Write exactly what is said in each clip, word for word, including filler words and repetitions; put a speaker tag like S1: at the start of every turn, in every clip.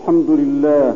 S1: الحمد لله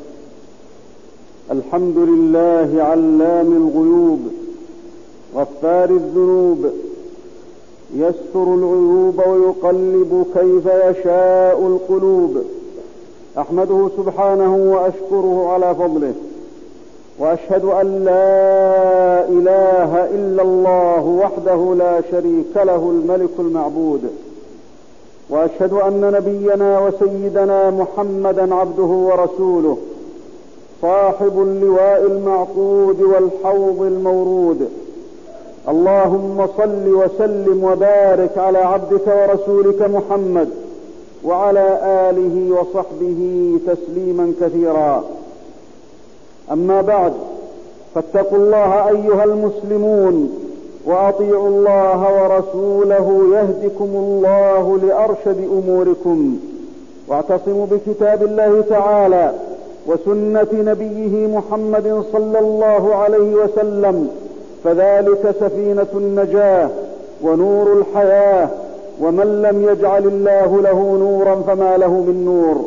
S1: الحمد لله علام الغيوب غفار الذنوب يستر العيوب ويقلب كيف يشاء القلوب. أحمده سبحانه وأشكره على فضله، وأشهد أن لا إله إلا الله وحده لا شريك له الملك المعبود، وأشهد أن نبينا وسيدنا محمدا عبده ورسوله صاحب اللواء المعقود والحوض المورود. اللهم صل وسلم وبارك على عبدك ورسولك محمد وعلى آله وصحبه تسليما كثيرا. أما بعد، فاتقوا الله أيها المسلمون وأطيعوا الله ورسوله يهدكم الله لأرشد أموركم، واعتصموا بكتاب الله تعالى وسنة نبيه محمد صلى الله عليه وسلم، فذلك سفينة النجاة ونور الحياة، ومن لم يجعل الله له نورا فما له من نور.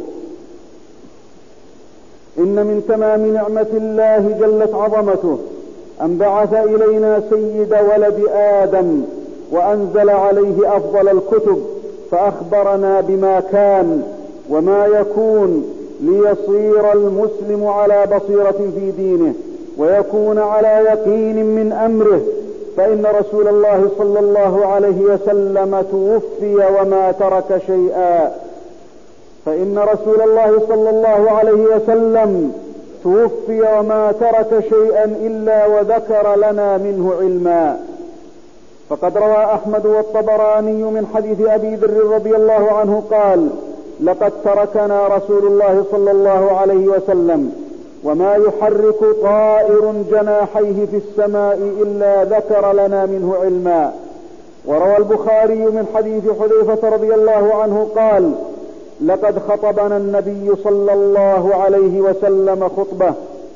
S1: إن من تمام نعمة الله جلت عظمته أن بعث إلينا سيد ولد آدم وأنزل عليه أفضل الكتب، فأخبرنا بما كان وما يكون ليصير المسلم على بصيرة في دينه ويكون على يقين من أمره. فإن رسول الله صلى الله عليه وسلم توفي وما ترك شيئا فإن رسول الله صلى الله عليه وسلم توفي وما ترك شيئا إلا وذكر لنا منه علما. فقد روى أحمد والطبراني من حديث أبي ذر رضي الله عنه قال: لقد تركنا رسول الله صلى الله عليه وسلم وما يحرك طائر جناحيه في السماء إلا ذكر لنا منه علما. وروى البخاري من حديث حذيفة رضي الله عنه قال: لقد خطبنا النبي صلى الله عليه وسلم خطبة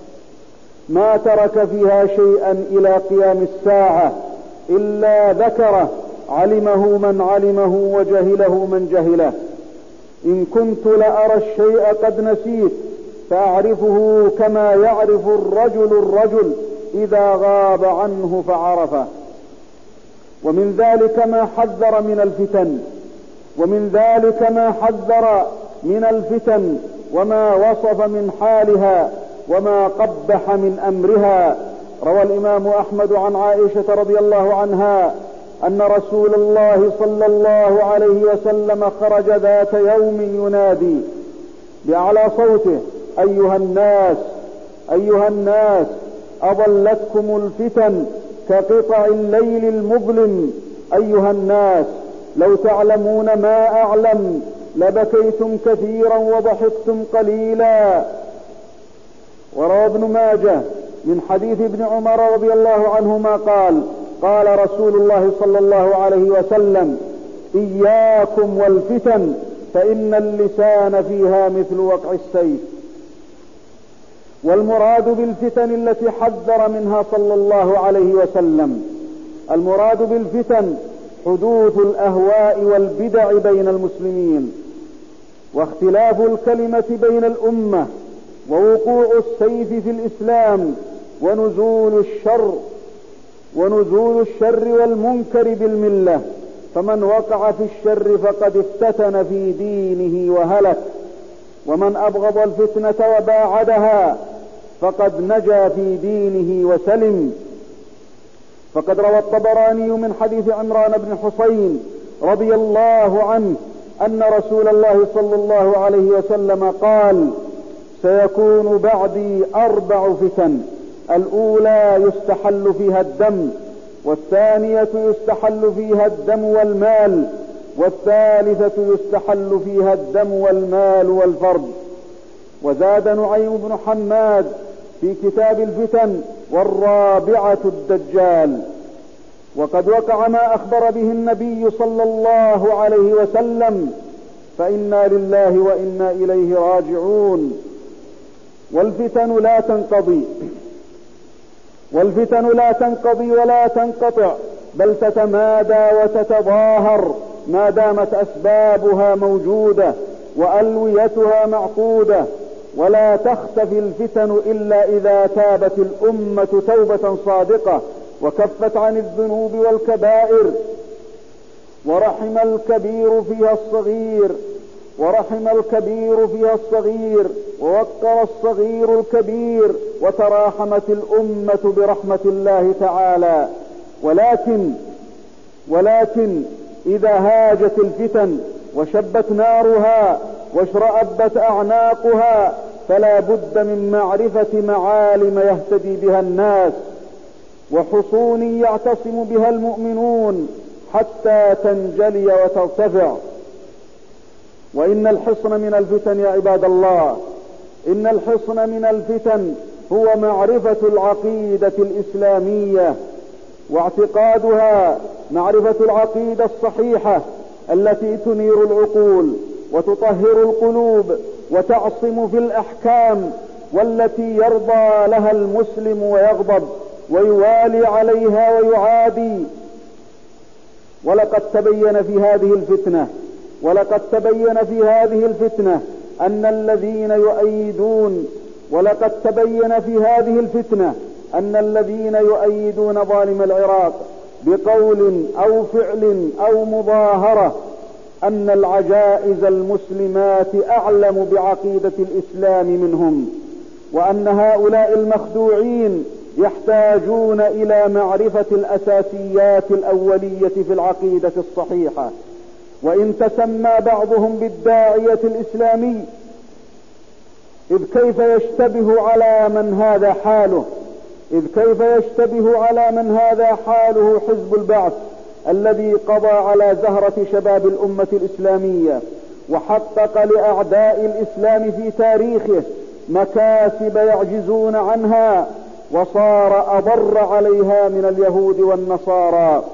S1: ما ترك فيها شيئا إلى قيام الساعة إلا ذكره، علمه من علمه وجهله من جهله. إن كنت لأرى الشيء قد نسيت فأعرفه كما يعرف الرجل الرجل إذا غاب عنه فعرفه. ومن ذلك ما حذر من الفتن ومن ذلك ما حذر من الفتن وما وصف من حالها وما قبح من أمرها. روى الإمام أحمد عن عائشة رضي الله عنها أن رسول الله صلى الله عليه وسلم خرج ذات يوم ينادي بأعلى صوته: أيها الناس أيها الناس أضلتكم الفتن كقطع الليل المظلم. أيها الناس لو تعلمون ما أعلم لبكيتم كثيرا وضحكتم قليلا. وروى ابن ماجه من حديث ابن عمر رضي الله عنهما قال: قال رسول الله صلى الله عليه وسلم: إياكم والفتن فإن اللسان فيها مثل وقع السيف. والمراد بالفتن التي حذر منها صلى الله عليه وسلم، المراد بالفتن حدوث الأهواء والبدع بين المسلمين، واختلاف الكلمة بين الأمة، ووقوع السيف في الإسلام، ونزول الشر ونزول الشر والمنكر بالملة. فمن وقع في الشر فقد افتتن في دينه وهلك، ومن أبغض الفتنة وباعدها فقد نجا في دينه وسلم. فقد روى الطبراني من حديث عمران بن حسين رضي الله عنه أن رسول الله صلى الله عليه وسلم قال: سيكون بعدي أربع فتن: الأولى يستحل فيها الدم، والثانية يستحل فيها الدم والمال، والثالثة يستحل فيها الدم والمال والفرج. وزاد نعيم بن حماد في كتاب الفتن: والرابعة الدجال. وقد وقع ما أخبر به النبي صلى الله عليه وسلم، فإنا لله وإنا إليه راجعون. والفتن لا تنقضي والفتن لا تنقضي ولا تنقطع، بل تتمادى وتتظاهر ما دامت أسبابها موجودة. وألويتها معقودة، ولا تختفي الفتن إلا إذا تابت الأمة توبة صادقة وكفت عن الذنوب والكبائر، ورحم الكبير فيها الصغير ورحم الكبير فيها الصغير ووقر الصغير الكبير، وتراحمت الأمة برحمة الله تعالى. ولكن ولكن إذا هاجت الفتن وشبت نارها واشرأبت أعناقها فلا بد من معرفة معالم يهتدي بها الناس، وحصون يعتصم بها المؤمنون حتى تنجلي وترتفع. وإن الحصن من الفتن يا عباد الله، إن الحصن من الفتن هو معرفة العقيدة الإسلامية واعتقادها، معرفة العقيدة الصحيحة التي تنير العقول وتطهر القلوب وتعصم في الأحكام، والتي يرضى لها المسلم ويغضب ويوالي عليها ويعادي. ولقد تبين في هذه الفتنة ولقد تبين في هذه الفتنة أن الذين يؤيدون ولقد تبين في هذه الفتنة أن الذين يؤيدون ظالم العراق بقول أو فعل أو مظاهرة أن العجائز المسلمات أعلم بعقيدة الإسلام منهم، وأن هؤلاء المخدوعين يحتاجون إلى معرفة الأساسيات الأولية في العقيدة الصحيحة. وإن تسمى بعضهم بالداعية الإسلامي، إذ كيف يشتبه على من هذا حاله إذ كيف يشتبه على من هذا حاله حزب البعث الذي قضى على زهرة شباب الأمة الإسلامية وحقق لأعداء الإسلام في تاريخه مكاسب يعجزون عنها، وصار أضر عليها من اليهود والنصارى،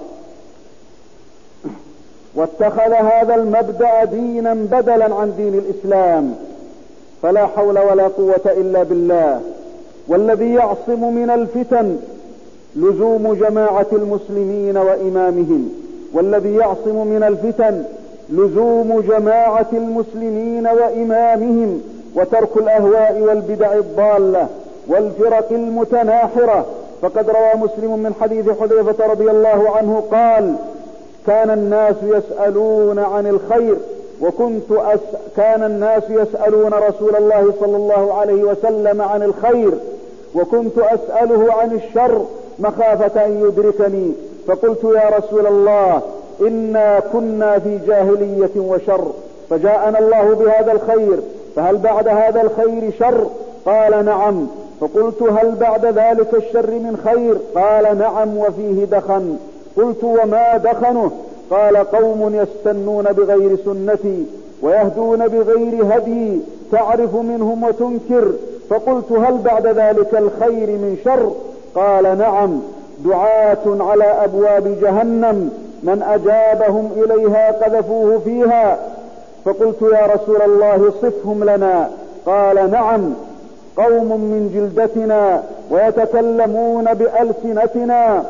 S1: واتخذ هذا المبدأ دينا بدلا عن دين الإسلام. فلا حول ولا قوة إلا بالله. والذي يعصم من الفتن لزوم جماعة المسلمين وإمامهم والذي يعصم من الفتن لزوم جماعة المسلمين وإمامهم وترك الأهواء والبدع الضالة والفرق المتناحرة. فقد روى مسلم من حديث حذيفة رضي الله عنه قال: كان الناس يسألون عن الخير وكنت أس... كان الناس يسألون رسول الله صلى الله عليه وسلم عن الخير وكنت أسأله عن الشر مخافة أن يدركني، فقلت يا رسول الله إنا كنا في جاهلية وشر، فجاءنا الله بهذا الخير، فهل بعد هذا الخير شر؟ قال نعم. فقلت هل بعد ذلك الشر من خير؟ قال نعم وفيه دخن. قلت وما دخنه؟ قال قوم يستنون بغير سنتي ويهدون بغير هدي تعرف منهم وتنكر. فقلت هل بعد ذلك الخير من شر؟ قال نعم، دعاة على أبواب جهنم من أجابهم إليها قذفوه فيها. فقلت يا رسول الله صفهم لنا. قال نعم، قوم من جلدتنا ويتكلمون بألسنتنا.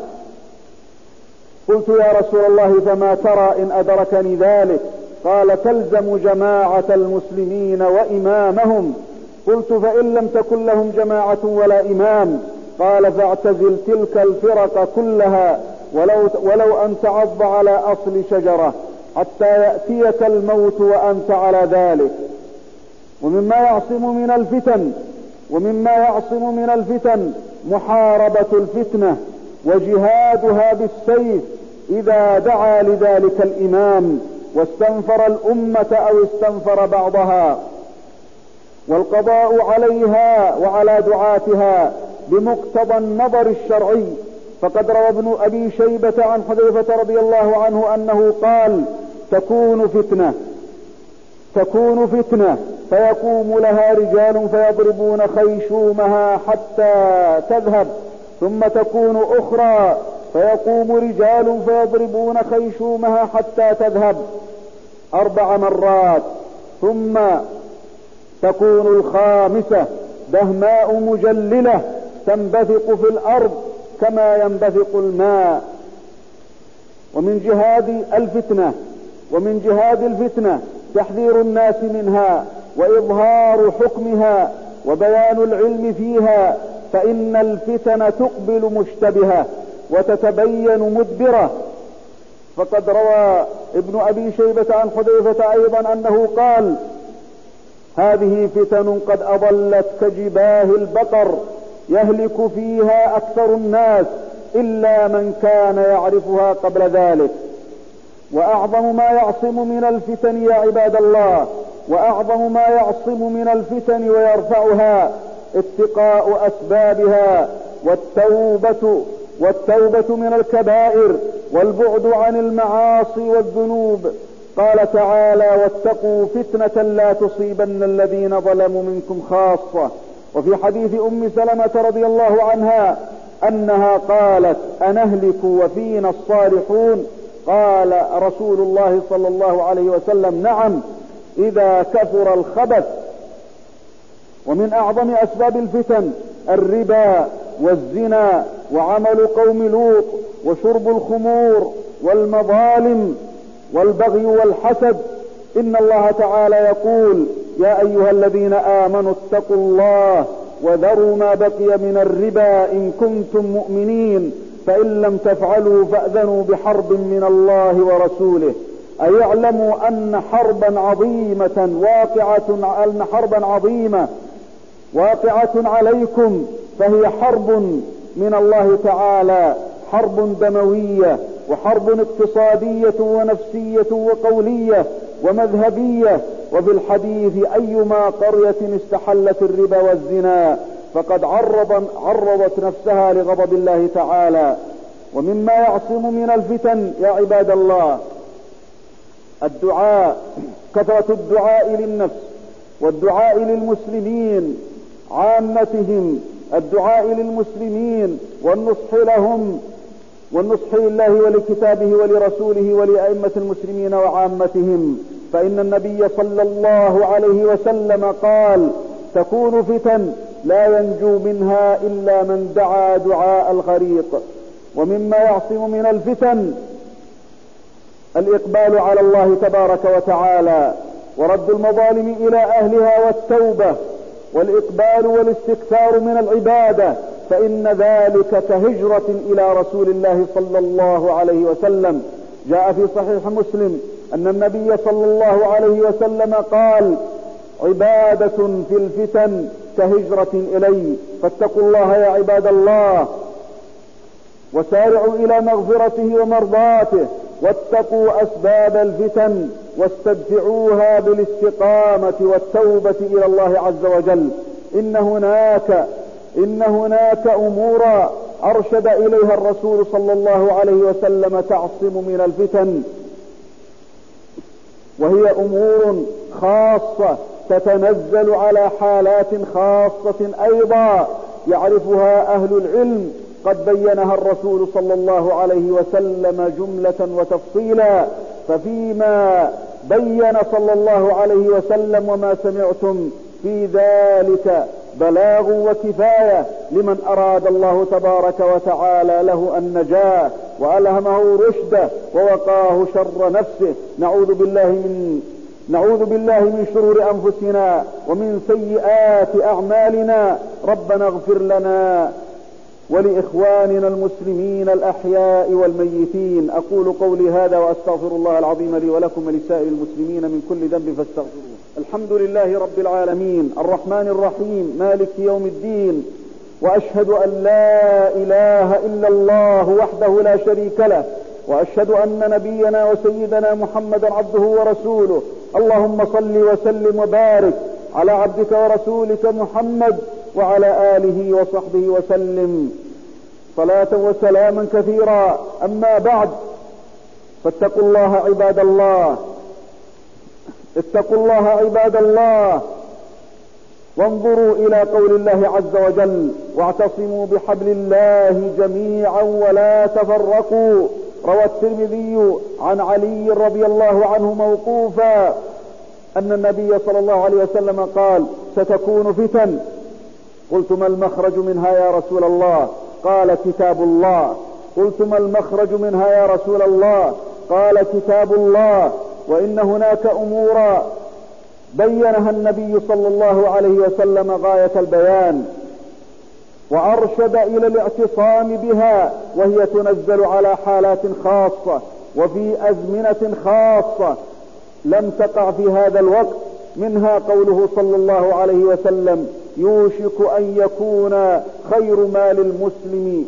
S1: قلت يا رسول الله فما ترى إن أدركني ذلك؟ قال تلزم جماعة المسلمين وإمامهم. قلت فإن لم تكن لهم جماعة ولا إمام؟ قال فاعتزل تلك الفرق كلها ولو, ولو أن تعض على أصل شجرة حتى يأتيك الموت وأنت على ذلك. ومما يعصم من الفتن ومما يعصم من الفتن محاربة الفتنة وجهادها بالسيف إذا دعا لذلك الإمام واستنفر الأمة أو استنفر بعضها، والقضاء عليها وعلى دعاتها بمقتضى النظر الشرعي. فقد روى ابن أبي شيبة عن حذيفة رضي الله عنه أنه قال: تكون فتنة تكون فتنة فيقوم لها رجال فيضربون خيشومها حتى تذهب، ثم تكون أخرى فيقوم رجال فيضربون خيشومها حتى تذهب أربع مرات، ثم تكون الخامسة دهماء مجللة تنبثق في الأرض كما ينبثق الماء. ومن جهاد الفتنة ومن جهاد الفتنة تحذير الناس منها وإظهار حكمها وبيان العلم فيها، فإن الفتن تقبل مشتبهة وتتبين مدبرة. فقد روى ابن أبي شيبة عن حذيفة أيضا أنه قال: هذه فتن قد أضلت كجباه البقر، يهلك فيها أكثر الناس إلا من كان يعرفها قبل ذلك. وأعظم ما يعصم من الفتن يا عباد الله، وأعظم ما يعصم من الفتن ويرفعها اتقاء أسبابها والتوبة والتوبة من الكبائر والبعد عن المعاصي والذنوب. قال تعالى: واتقوا فتنة لا تصيبن الذين ظلموا منكم خاصة. وفي حديث أم سلمة رضي الله عنها أنها قالت: أنهلك وفينا الصالحون؟ قال رسول الله صلى الله عليه وسلم: نعم، إذا كثر الخبث. ومن أعظم أسباب الفتن الربا والزنا وعمل قوم لوط وشرب الخمور والمظالم والبغي والحسد. إن الله تعالى يقول: يا أيها الذين آمنوا اتقوا الله وذروا ما بقي من الربا إن كنتم مؤمنين، فإن لم تفعلوا فأذنوا بحرب من الله ورسوله. أي اعلموا أن حربا عظيمة واقعة أن حربا عظيمة واقعة عليكم، فهي حرب من الله تعالى، حرب دموية وحرب اقتصادية ونفسية وقولية ومذهبية. وفي الحديث: أيما قرية استحلت الربا والزنا فقد عرض عرضت نفسها لغضب الله تعالى. ومما يعصم من الفتن يا عباد الله الدعاء، كثرة الدعاء للنفس والدعاء للمسلمين عامتهم، الدعاء للمسلمين والنصح لهم والنصح لله ولكتابه ولرسوله ولأئمة المسلمين وعامتهم. فإن النبي صلى الله عليه وسلم قال: تكون فتن لا ينجو منها إلا من دعا دعاء الغريق. ومما يعصم من الفتن الإقبال على الله تبارك وتعالى ورد المظالم إلى أهلها والتوبة والإقبال والاستكثار من العبادة، فإن ذلك كهجرة إلى رسول الله صلى الله عليه وسلم. جاء في صحيح مسلم أن النبي صلى الله عليه وسلم قال: عبادة في الفتن كهجرة إلي. فاتقوا الله يا عباد الله وسارعوا إلى مغفرته ومرضاته، واتقوا أسباب الفتن واستدفعوها بالاستقامة والتوبة إلى الله عز وجل. إن هناك إن هناك أمورا أرشد إليها الرسول صلى الله عليه وسلم تعصم من الفتن، وهي أمور خاصة تتنزل على حالات خاصة أيضا يعرفها أهل العلم، قد بينها الرسول صلى الله عليه وسلم جملة وتفصيلا. ففيما بين صلى الله عليه وسلم وما سمعتم في ذلك بلاغ وكفاية لمن أراد الله تبارك وتعالى له النجاة وألهمه رشده ووقاه شر نفسه. نعوذ بالله من نعوذ بالله من شرور أنفسنا ومن سيئات أعمالنا. ربنا اغفر لنا ولإخواننا المسلمين الأحياء والميتين. أقول قولي هذا وأستغفر الله العظيم لي ولكم ولسائر المسلمين من كل ذنب فاستغفروه. الحمد لله رب العالمين الرحمن الرحيم مالك يوم الدين، وأشهد أن لا إله إلا الله وحده لا شريك له، وأشهد أن نبينا وسيدنا محمدا عبده ورسوله. اللهم صل وسلم وبارك على عبدك ورسولك محمد وعلى آله وصحبه وسلم صلاة وسلاما كثيرا. أما بعد، فاتقوا الله عباد الله اتقوا الله عباد الله وانظروا إلى قول الله عز وجل: واعتصموا بحبل الله جميعا ولا تفرقوا. روى الترمذي عن علي رضي الله عنه موقوفا أن النبي صلى الله عليه وسلم قال: ستكون فتن. قلت: ما المخرج منها يا رسول الله؟ قال: كتاب الله. قلت: ما المخرج منها يا رسول الله؟ قال: كتاب الله. وإن هناك أمورا بينها النبي صلى الله عليه وسلم غاية البيان، وأرشد إلى الاعتصام بها، وهي تنزل على حالات خاصة وفي أزمنة خاصة لم تقع في هذا الوقت. منها قوله صلى الله عليه وسلم: يوشك أن يكون خير مال المسلم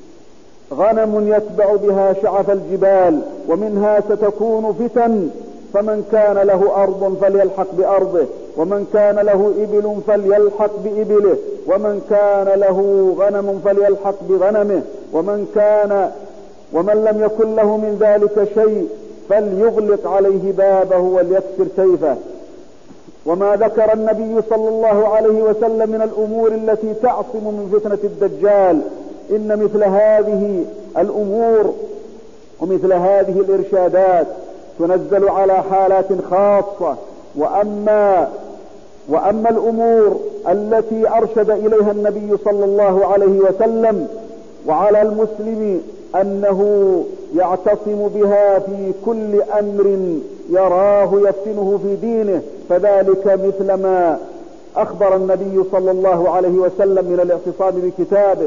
S1: غنم يتبع بها شعف الجبال. ومنها: ستكون فتن، فمن كان له أرض فليلحق بأرضه، ومن كان له إبل فليلحق بإبله، ومن كان له غنم فليلحق بغنمه، ومن كان ومن لم يكن له من ذلك شيء فليغلق عليه بابه وليكسر سيفه. وما ذكر النبي صلى الله عليه وسلم من الأمور التي تعصم من فتنة الدجال، إن مثل هذه الأمور ومثل هذه الإرشادات تنزل على حالات خاصة. وأما وأما الأمور التي أرشد إليها النبي صلى الله عليه وسلم، وعلى المسلم أنه يعتصم بها في كل أمر يراه يفتنه في دينه، فذلك مثل ما أخبر النبي صلى الله عليه وسلم من الاعتصام بكتابه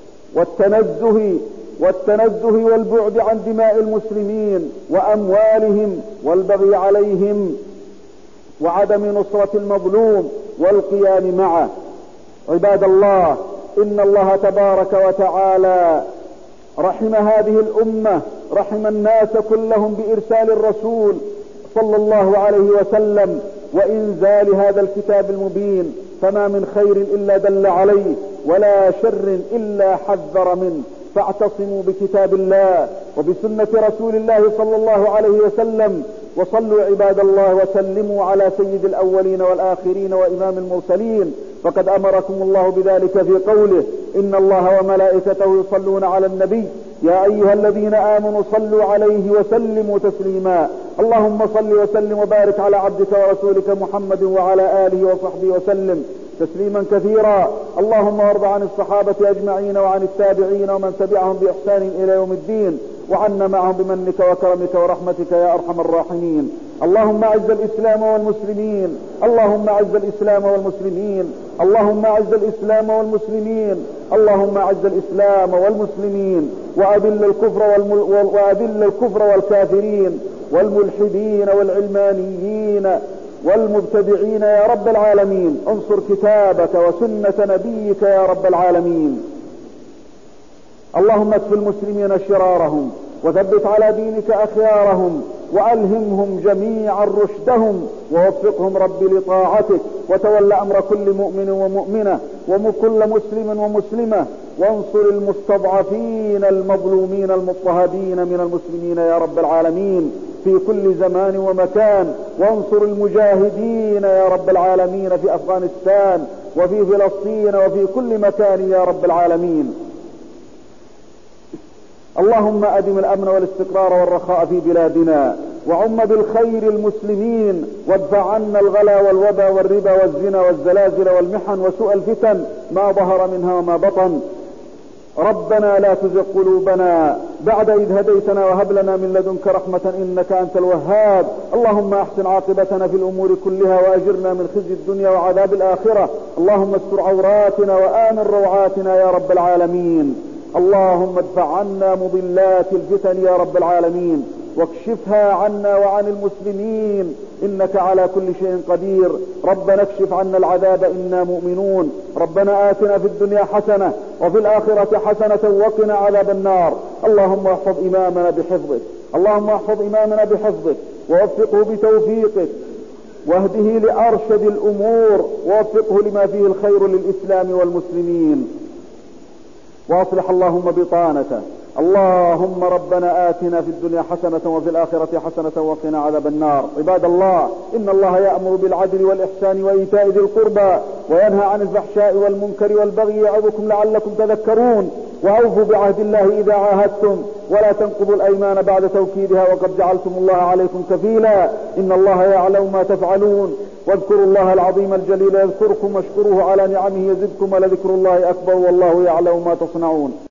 S1: والتنزه والتنزه والبعد عن دماء المسلمين وأموالهم والبغي عليهم وعدم نصرة المظلوم والقيام معه. عباد الله، إن الله تبارك وتعالى رحم هذه الأمة، رحم الناس كلهم بإرسال الرسول صلى الله عليه وسلم وإنزال هذا الكتاب المبين، فما من خير إلا دل عليه ولا شر إلا حذر منه. فاعتصموا بكتاب الله وبسنة رسول الله صلى الله عليه وسلم، وصلوا عباد الله وسلموا على سيد الأولين والآخرين وإمام المرسلين، فقد أمركم الله بذلك في قوله: إن الله وملائكته يصلون على النبي يا أيها الذين آمنوا صلوا عليه وسلموا تسليما. اللهم صل وسلم وبارك على عبدك ورسولك محمد وعلى آله وصحبه وسلم تسليما كثيرا. اللهم وارض عن الصحابة أجمعين وعن التابعين ومن تبعهم بإحسان إلى يوم الدين، وعنا معهم بمنك وكرمك ورحمتك يا أرحم الراحمين. اللهم أعز الإسلام والمسلمين، اللهم أعز الإسلام والمسلمين، اللهم أعز الإسلام والمسلمين، اللهم أعز الإسلام والمسلمين، وأذل الكفر والمل... وأذل الكفر والكافرين والملحدين والعلمانيين والمبتدعين يا رب العالمين. انصر كتابك وسنة نبيك يا رب العالمين. اللهم اكف المسلمين شرارهم وثبت على دينك أخيارهم، وألهمهم جميعا رشدهم، ووفقهم رب لطاعتك، وتول أمر كل مؤمن ومؤمنة وكل مسلم ومسلمة، وانصر المستضعفين المظلومين المضطهدين من المسلمين يا رب العالمين في كل زمان ومكان، وانصر المجاهدين يا رب العالمين في أفغانستان وفي فلسطين وفي كل مكان يا رب العالمين. اللهم أدم الأمن والاستقرار والرخاء في بلادنا، وعم بالخير المسلمين، وادفع عنا الغلا والوبا والربا والزنا والزلازل والمحن وسوء الفتن ما ظهر منها وما بطن. ربنا لا تزغ قلوبنا بعد إذ هديتنا وهب لنا من لدنك رحمة إنك أنت الوهاب. اللهم أحسن عاقبتنا في الأمور كلها وأجرنا من خزي الدنيا وعذاب الآخرة. اللهم استر عوراتنا وآمن روعاتنا يا رب العالمين. اللهم ادفع عنا مضلات الفتن يا رب العالمين، واكشفها عنا وعن المسلمين إنك على كل شيء قدير. ربنا اكشف عنا العذاب إنا مؤمنون. ربنا آتنا في الدنيا حسنة وفي الآخرة حسنة وقنا عذاب النار. اللهم احفظ إمامنا بحفظك، اللهم احفظ إمامنا بحفظك ووفقه بتوفيقك، واهده لأرشد الأمور، ووفقه لما فيه الخير للإسلام والمسلمين، واصلح اللهم بطانته. اللهم ربنا آتنا في الدنيا حسنة وفي الآخرة حسنة وقنا عذاب النار. عباد الله، إن الله يأمر بالعدل والإحسان وإيتاء ذي القربى وينهى عن الفحشاء والمنكر والبغي يعظكم لعلكم تذكرون. وأوفوا بعهد الله إذا عاهدتم، ولا تنقضوا الأيمان بعد توكيدها وقد جعلتم الله عليكم كفيلا. إن الله يعلم ما تفعلون. واذكروا الله العظيم الجليل يذكركم، واشكروه على نعمه يزدكم، ولذكر الله أكبر والله يعلم ما تصنعون.